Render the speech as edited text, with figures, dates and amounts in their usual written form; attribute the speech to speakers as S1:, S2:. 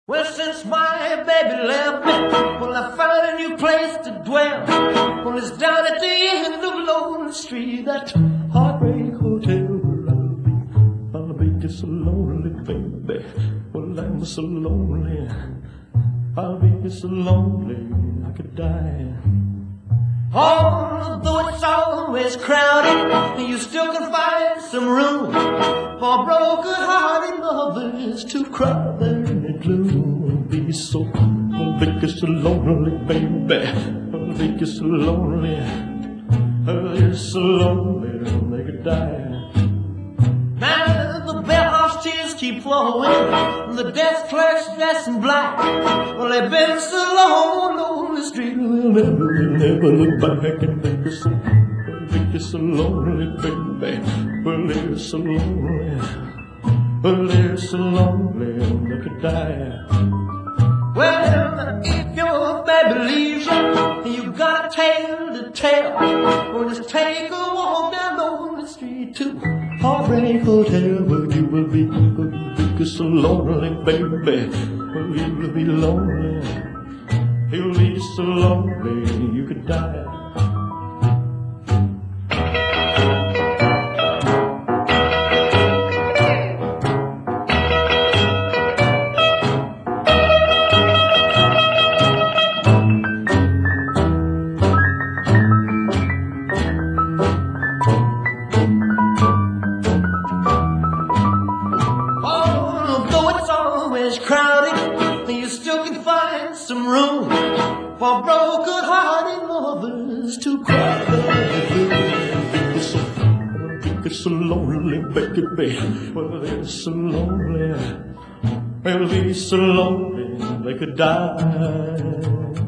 S1: Well, since my baby left me, well, I found a new place to dwell. Well, it's down at the end of Lonely Street, that heartbreak hotel where I'll be just so lonely, baby. Well, I'm so lonely, I'll be so lonely I could die. Although it's always crowded, you still can find some room for broken-hearted lovers to cry there in the gloom. Be so, be so lonely, baby. Be so lonely, you're so lonely they could die. Now the bellhop's tears keep flowing, the desk clerk's dressed in black. Well, they've been so long on the street, they'll never look back. And they're so lonely, baby. Well, they're so lonely, well, they're so lonely they could die. Well, if your baby leaves you, you got a tale to tell. Or just take a walk down on the street to Heartbreak Hotel, where you will be so lonely, baby. Well, you will be lonely, you'll be so lonely you could die. It's crowded, you still can find some room for broken-hearted lovers to cry. They're so lonely, baby. Well, they're so lonely, they'll be so lonely they could die.